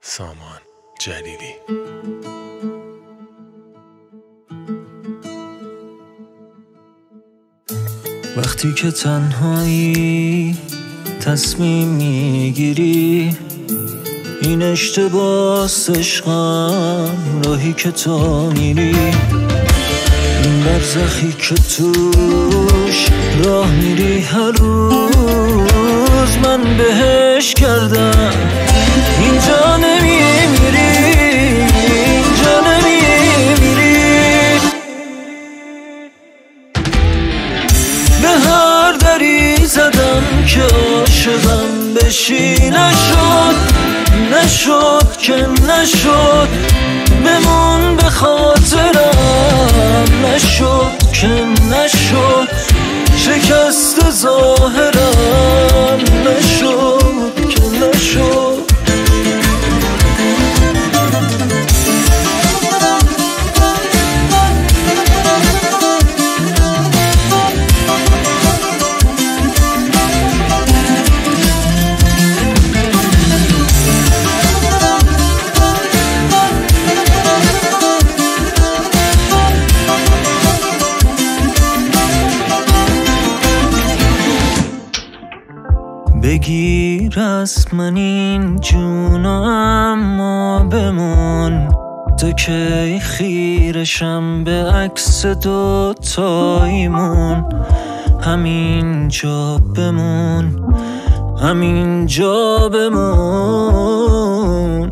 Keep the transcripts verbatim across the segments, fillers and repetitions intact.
سامان جلیلی. وقتی که تنهایی تصمیم میگیری این اشتباس عشقم، راهی که تو میری، این برزخی که توش راه میری هر روز من بهش کردم. اینجا نمیمیری، اینجا نمیمیری، به هر دری زدم که عاشقم بشی، نشد نشد که نشد، بمون به خاطرم، نشد که نشد، شکست ظاهرم، نشد که نشد. بگیر از من این جونو اما بمون، تا که خیرشم به عکس دوتاییمون. همین جا بمون، همین جا بمون.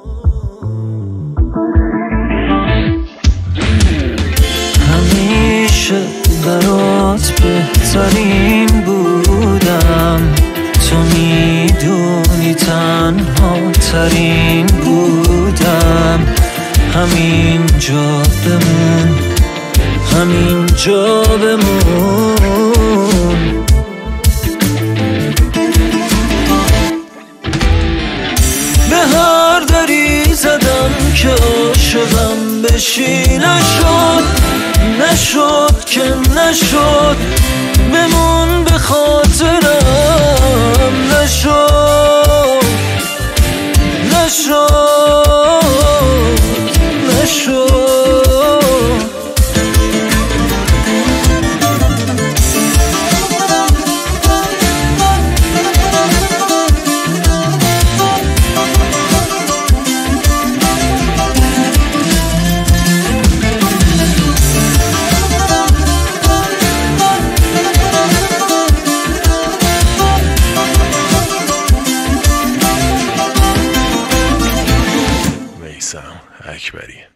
همیشه برات بهترین بودم، تو میدونی تنها ترین بودم. همین جا بمون، همین جا بمون. به هر دری زدم که عاشقم بشی، نشد نشد که نشد، بمون به خاطرم، نشد نشد نشد. میثم اکبری.